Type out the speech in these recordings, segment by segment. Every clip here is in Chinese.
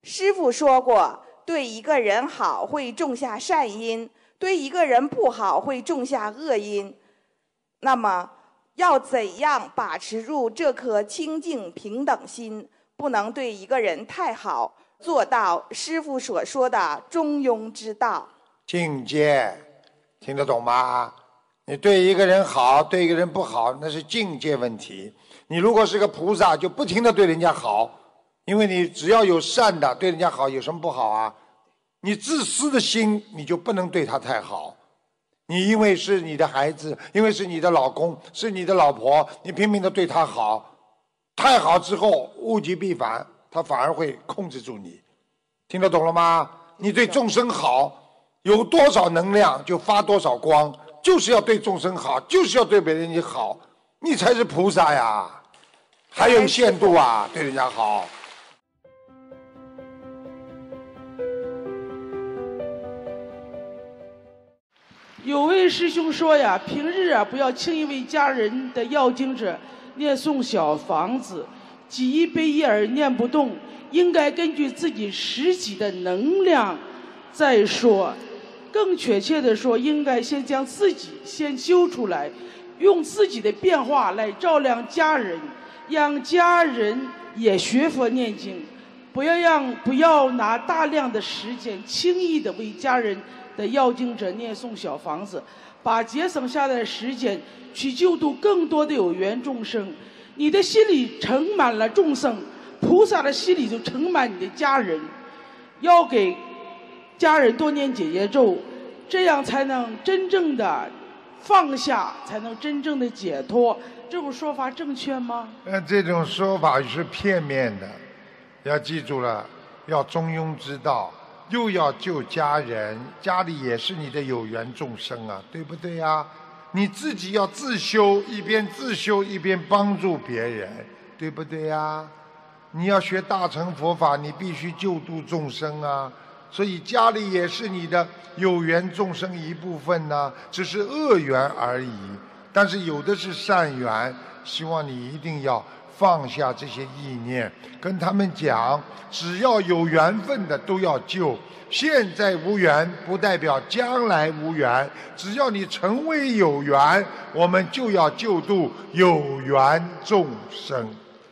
师父说过，对一个人好会种下善因，对一个人不好会种下恶因。那么，要怎样把持住这颗清净平等心，不能对一个人太好，做到师父所说的中庸之道？ 境界，听得懂吗？你对一个人好，对一个人不好，那是境界问题。你如果是个菩萨，就不停地对人家好，因为你只要有善的，对人家好有什么不好啊？你自私的心，你就不能对他太好。你因为是你的孩子，因为是你的老公，是你的老婆，你拼命地对他好，太好之后物极必反，他反而会控制住你。听得懂了吗？你对众生好，有多少能量就发多少光，就是要对众生好，就是要对别人好，你才是菩萨呀。还有限度啊，对人家好。 有位师兄说呀，平日啊不要轻易为家人的要经者念诵小房子，几一悲一而念不动，应该根据自己实际的能量再说。更确切的说，应该先将自己先修出来，用自己的变化来照亮家人，让家人也学佛念经。不要拿大量的时间轻易的为家人的要经者念诵小房子，把节省下来的时间去救度更多的有缘众生。你的心里盛满了众生，菩萨的心里就盛满你的家人。要给家人多念解结咒，这样才能真正的放下，才能真正的解脱。这种说法正确吗？ 这种说法是片面的，要记住了，要中庸之道，又要救家人，家里也是你的有缘众生啊，对不对呀？你自己要自修，一边自修一边帮助别人，对不对呀？你要学大乘佛法，你必须救度众生啊。所以家里也是你的有缘众生一部分呢，只是恶缘而已。但是有的是善缘，希望你一定要放下这些意念，跟他们讲，只要有缘分的都要救。现在无缘不代表将来无缘，只要你成为有缘，我们就要救度有缘众生。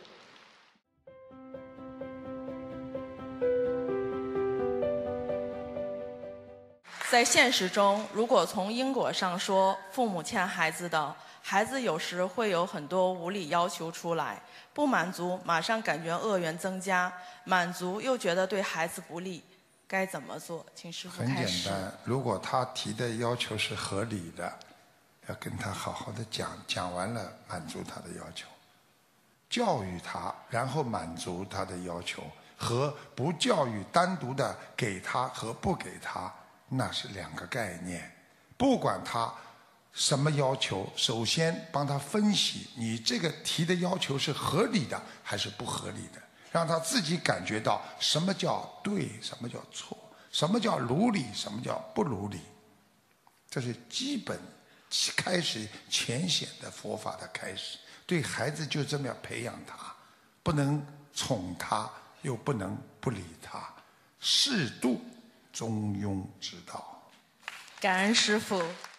在现实中，如果从因果上说，父母欠孩子的，孩子有时会有很多无理要求出来，不满足马上感觉恶缘增加，满足又觉得对孩子不利，该怎么做？请师父开始。 很简单，如果他提的要求是合理的，要跟他好好的讲，讲完了满足他的要求，教育他，然后满足他的要求，和不教育单独的给他和不给他，那是两个概念。不管他什么要求，首先帮他分析你这个提的要求是合理的还是不合理的，让他自己感觉到什么叫对，什么叫错，什么叫如理，什么叫不如理。这是基本开始浅显的佛法的开始。对孩子就这么样培养他，不能宠他，又不能不理他，适度中庸之道。 感恩师父。